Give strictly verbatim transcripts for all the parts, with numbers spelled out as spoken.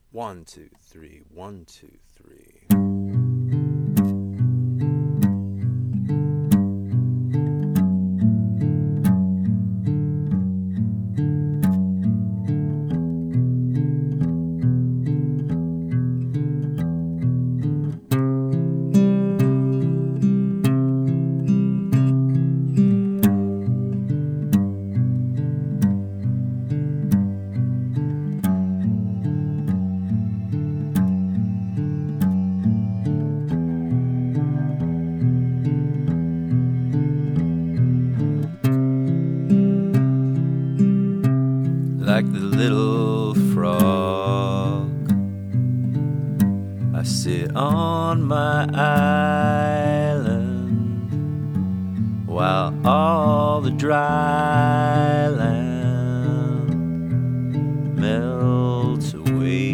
One, two, three, one, two, three. Like the little frog, I sit on my island while all the dry land melts away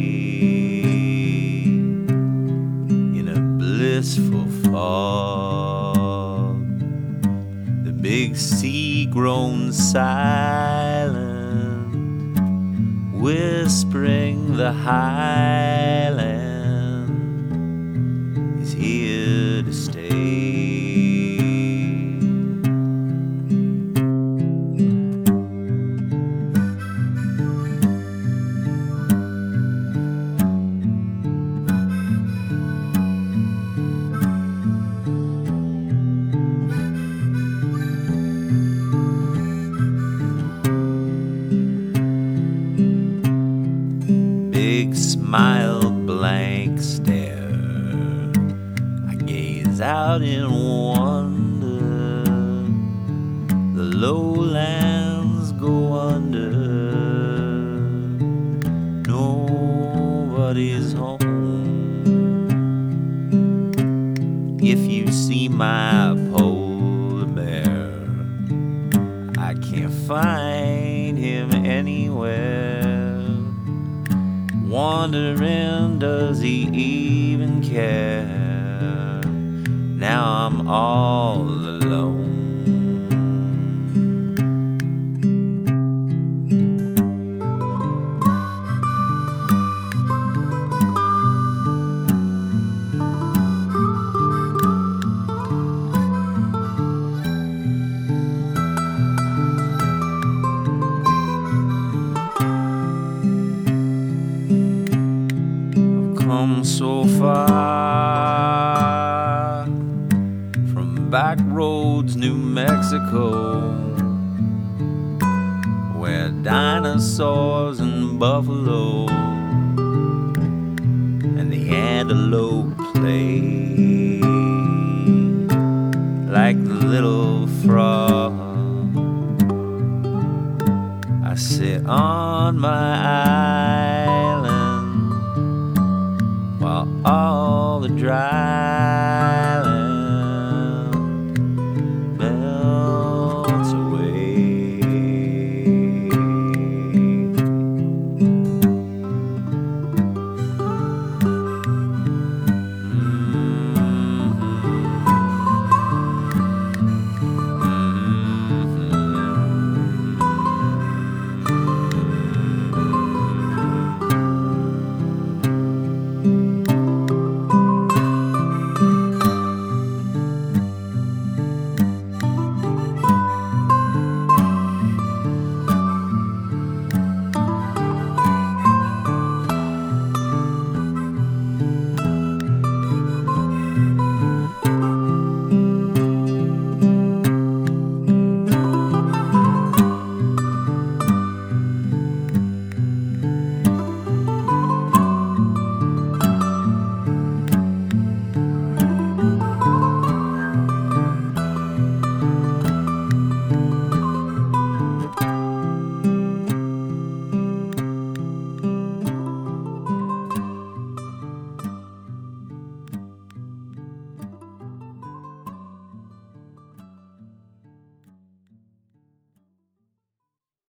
in a blissful fog. The big sea groans silent, whispering the highland is here to stay. Big smile, blank stare, I gaze out in wonder. The lowlands go under, nobody's home. If you see my polar bear, I can't find him anywhere. Wondering, does he even care? Now I'm all alone. Come so far from back roads, New Mexico, where dinosaurs and buffalo and the antelope play. Like the little frog, I sit on my